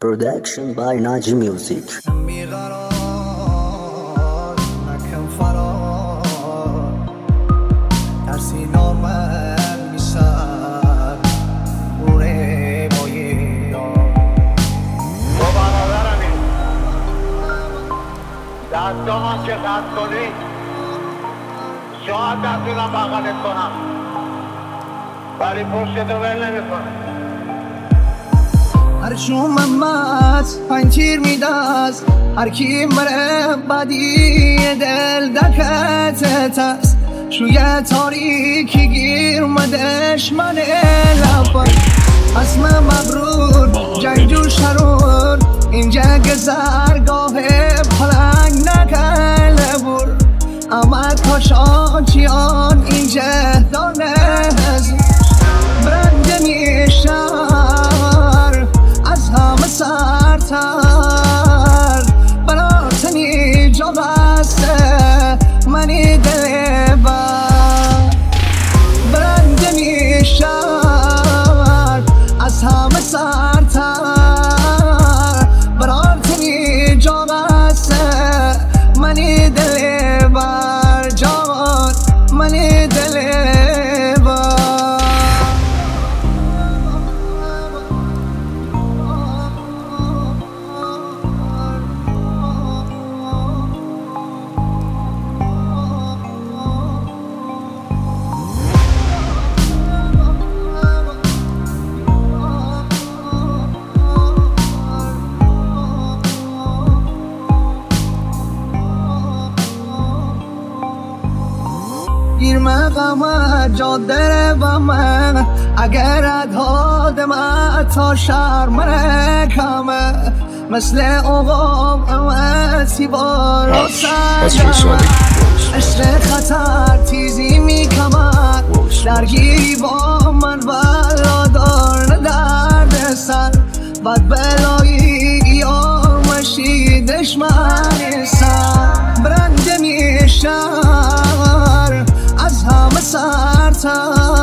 Production by Naji Music. بیقرار نکن فرار ترسی نامل میشم بوره بایی تو برادرمی دستان که قد کنی شاید دستونم بغلت کنم ولی پشتتو ول نمیکنم هر شوممت پنچیر میدست هر کی مره بدی دل دکتت است شوی تاریکی گیر مدش من لبا اسم مبرور جنگجو شرور اینجا گذرگاه پلنگ نکل بور آمد کاشان چیان اینجا دانه برنده میشن از همه سرتر براتنی جا بسته منی دل بر برنده میشن از همه سرتر براتنی جا بسته منی دل بر جان منی دل گیر مقامت جاده و من اگر ادهادم تا شرم رکمه مثل اقام امتی بار و سجمه عشق خطر تیزی میکمد درگیری با من بلا دار درد سر بد بلایی یا مشی دشمنی سر برنده میشن از همه سرتر